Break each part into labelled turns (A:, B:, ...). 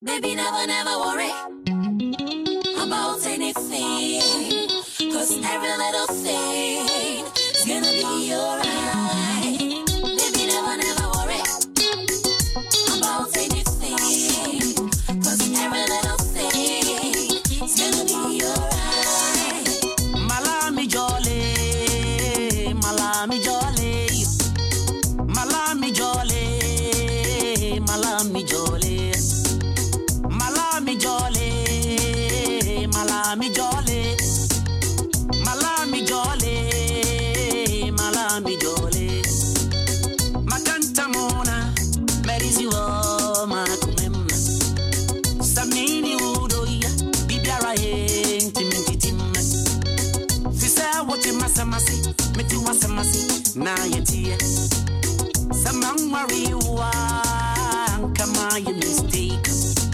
A: Baby, never, never worry about anything, 'cause every little thing is gonna be alright. Baby, never, never worry about anything, 'cause every little thing is gonna be alright.
B: Malami jolly, malami jolly, malami jolly, malami jolly. Malami jolly, malami jolly, malami jolly, malami jolly. Makanta mona, merizi wo makumem. Samini udoya, bibiara ye timititim. Sisa wote masamasi, meti wasamasi na yetie. Samangwari wa, kama you mistake.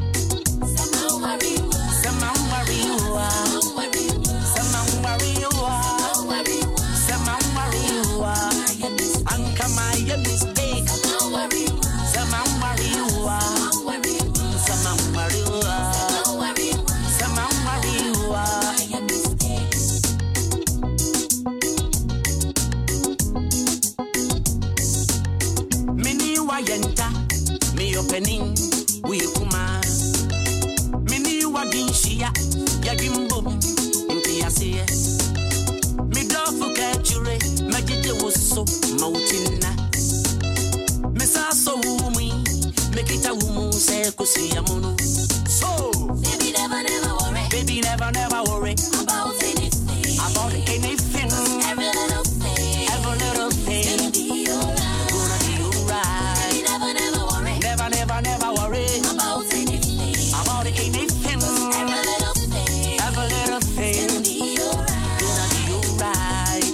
B: Opening, we kuma. Mini wadinshia, yagimbo, intiasie. Midofu kachure, majide woso, mautina. Mesaso wumi, mekita wumu se kusiya munu. So,
A: baby, never, never worry.
B: Baby, never, never worry
A: about anything.
B: About anything.
A: Every little thing.
B: Every little thing.
A: Gonna be alright.
B: Gonna be alright.
A: Baby, never, never worry.
B: Never, never, never worry
A: about anything.
B: About anything.
A: Every little thing.
B: Every little thing.
A: Gonna be alright.
B: Gonna be alright.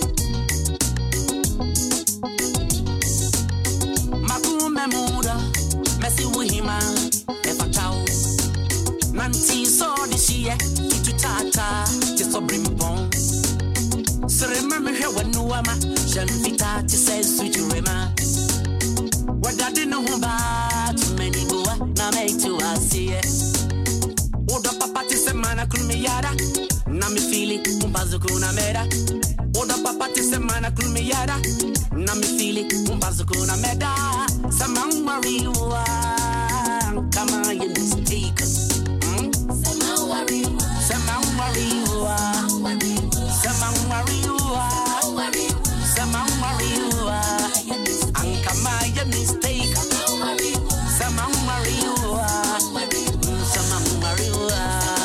B: Makume muda, mesi wuhima, efa chao. Nanti so dishie, kitu tata, tiso brimpon. Sirema mehe wanuama, shanvita tise suchurema. Wadadi no humba, tumeni goa, na make to asie. Oda papa tise mana kulmiyada, na mi fili, umbazo kuna meda. Oda papa tise mana kulmiyada, na mi fili, umbazo kuna meda. Samangwariwa, kama you mistake.
A: Samangwariwa,
B: Samangwariwa, Samangwariwa, Samangwariwa, Ankama you mistake. Samangwariwa, Samangwariwa.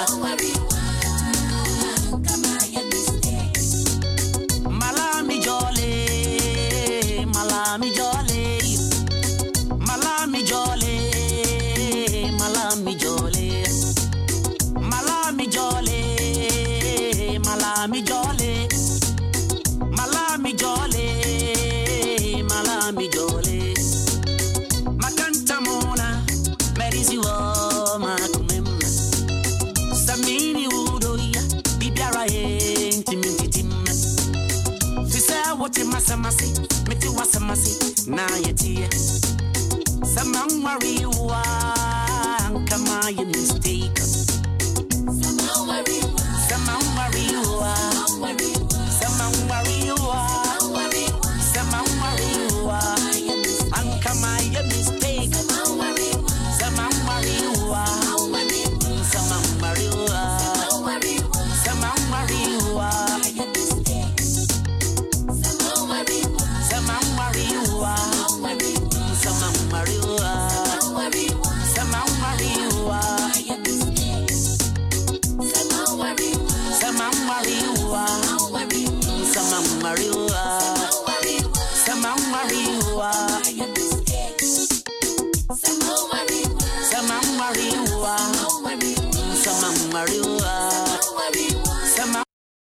B: Malami jolly, malami jolly, malami jolly, malami jolly, malami jolly, malami jolly, malami jolly, malami jolly. Makanta mona, merizi wo makumem. Samini udoya, bibiara ye timititim. Sisa wote masamasi, meti wasamasi na yetie. Samangwariwa, kama you mistake.
A: Samangwariwa,
B: Samangwariwa, Samangwariwa, Samangwariwa, Ankama you mistake. Samangwariwa, Samangwariwa, Samangwariwa, Samangwariwa, Samangwariwa, Samangwariwa,